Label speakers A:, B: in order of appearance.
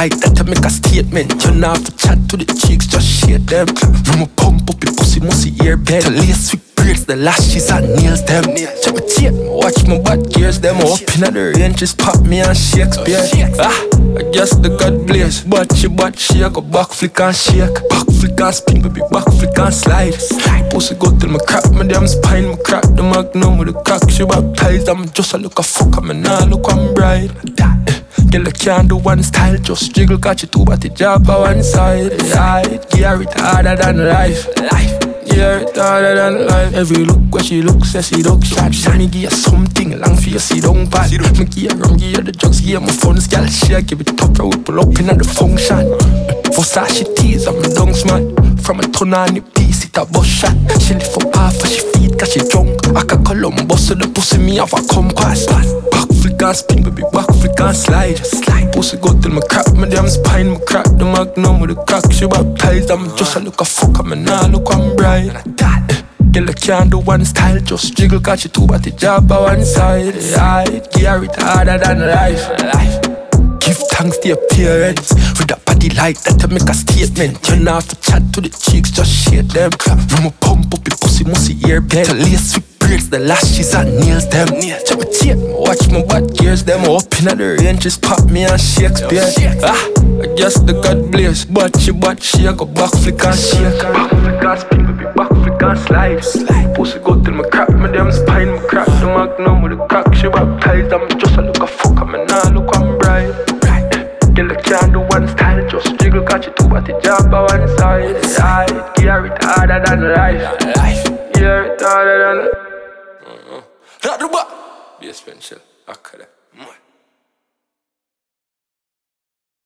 A: like that to make a statement. You not have to chat to the cheeks, just shake them. I'ma pump up your pussy, must see ear bed. To lace with braids, the lashes and nails them. Check my tape, watch my butt gears them. Up in the range, just pop me and Shakespeare. I guess the God blaze. But she shake, a back flick and shake. Back flick and spin, baby, back flick and slide. Pussy go till me crack my damn spine. Me crack the magnum with the cock. She baptized, I'm just a look a fuck. I'm not look I'm bride. Girl, I can't do one style, just jiggle, catch it two, but the job on one side. Yeah, it harder than life. Yeah, it harder than life. Every look where she looks, says she look shot. She me give her something long for you, see don't bad. Me give her rum, give her the drugs, give her my funds. Girl, she give it tough, we pull up in the function. For she tease, I'm a dunks man. From a ton on the piece, it a bus shot. She lift up half of she feet, cause she drunk. I can Columbus, so the pussy me have a compass. Back flick and spin, baby, back flick and slide. Pussy go till me crack my damn spine. Me crack the magnum with the cock. She baptized, I'm just a look a fuck. I'm not look I'm bride. Girl, I can't do one style, just jiggle, catch it two, but the job on one side. Yeah, it harder than life. Give thanks to your parents with a body like that to make a statement. You not have to chat to the cheeks, just shake them. I'ma pump up your pussy, must see ear bed. To lace with braids, the lashes and nails them. Check my tape, watch my butt gears them. Up in the range, just pop me and Shakespeare. I guess the God blaze. But she shake, a back flick and shake. Back flick and spin, baby, back flick and slide. Pussy go till me crack my damn spine. Me crack the magnum with the cock. She baptized, I'm just a look a fuck. I'm not look I'm bride. Girl, I can't do one style, just jiggle, catch it two, but the job on one side. Yeah, it harder than life. Yeah, it harder than. Not the back. Be a special.